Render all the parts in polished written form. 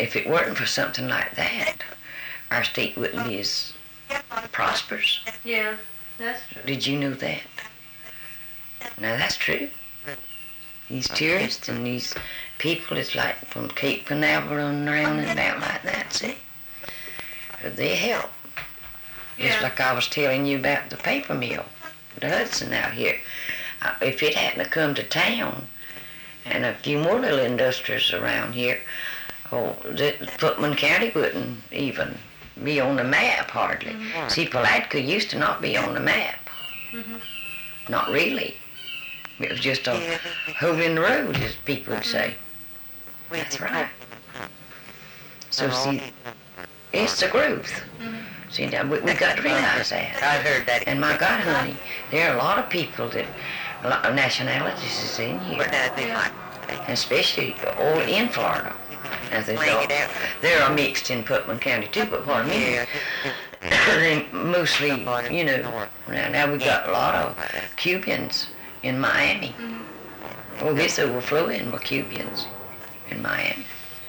if it weren't for something like that, our state wouldn't be as prosperous. Yeah, that's true. Did you know that? Now that's true. These tourists and these people, it's like from Cape Canaveral and around and out like that, see? They help. Just like I was telling you about the paper mill, the Hudson out here. If it hadn't have come to town, and a few more little industries around here, Putnam County wouldn't even be on the map hardly. Mm-hmm. See, Palatka used to not be on the map. Mm-hmm. Not really. It was just a hole in the road, as people would say. That's right. So see, it's the growth. Mm-hmm. See, now we got to realize that. I heard that. And my God, honey, there are a lot of people that, a lot of nationalities is in here, and especially all in Florida. As they are mixed in Putnam County too, but what I mean, they mostly, you know, now we got a lot of Cubans in Miami. Well, it's overflowing with Cubans in Miami.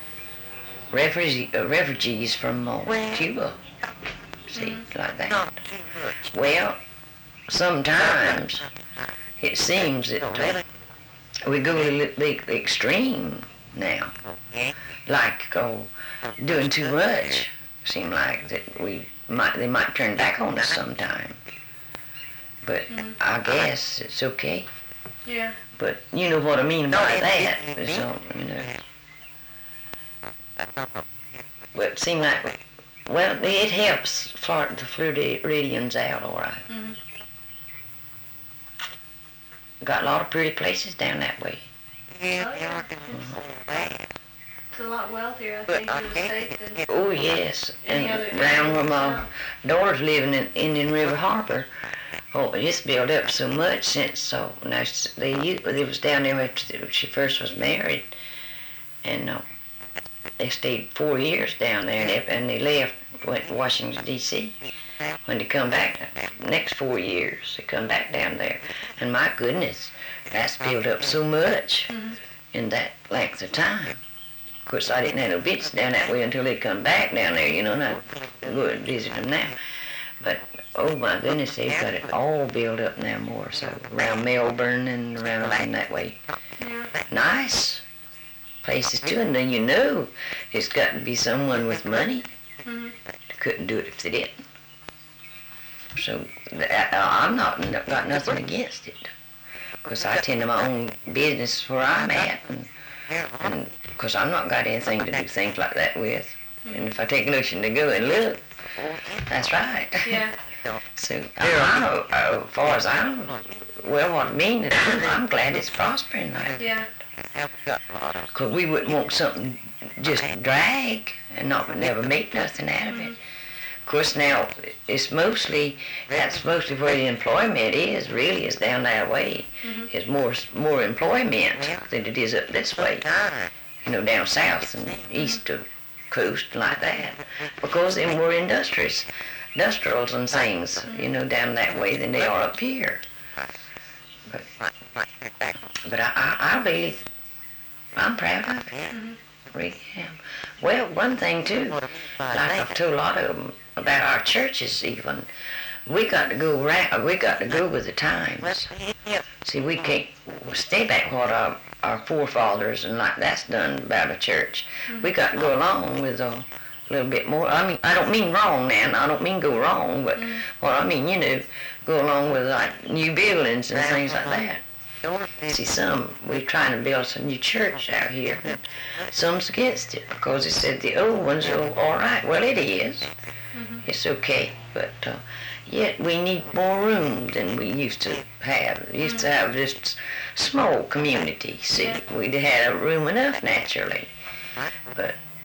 Refugees from Cuba, see, like that. Well, sometimes it seems that we go a little bit extreme now, like doing too much. Seem like that they might turn back on us sometime. But I guess it's okay. Yeah. But you know what I mean by that. So, you know. But it seems like, well, it helps the Floridians out all right. Mm-hmm. Got a lot of pretty places down that way. It's a lot wealthier, I think, in the States than Oh, yes. any other And around where my area. daughter's living in Indian River Harbor, it's built up so much since, now they was down there after she first was married, and they stayed 4 years down there, and they left, went to Washington, D.C. When they come back, next 4 years, they come back down there. And my goodness, that's built up so much in that length of time. Of course, I didn't have no visits down that way until they come back down there, you know, and I go and visit them now. But, oh my goodness, they've got it all built up now more, so around Melbourne and around in that way. Yeah. Nice places too, and then you know it's got to be someone with money. Mm-hmm. They couldn't do it if they didn't. So I'm not got nothing against it, because I tend to my own business where I'm at, and because I'm not got anything to do things like that with. And if I take notion to go and look, that's right. Yeah. So as far as what I mean is I'm glad it's prospering like that. Yeah. Because we wouldn't want something just drag and never make nothing out of it. Of course, now that's mostly where the employment is. Really, is down that way. It's more employment than it is up this way. You know, down south and east of coast like that. Because they're more industrials and things. You know, down that way than they are up here. But I'm proud of it. Really am. Well, one thing too, like I've told a lot of them about our churches even, we got to go with the times. See, we can't stay back what our forefathers and like that's done about a church. We got to go along with a little bit more. I mean, I don't mean wrong now, I don't mean go wrong, but what I mean, you know, go along with like new buildings and things like that. See, we're trying to build a new church out here, and some's against it because they said the old ones are all right. Well, it is. It's okay, but yet we need more room than we used to have. We used to have this small community. See, we had room enough naturally, but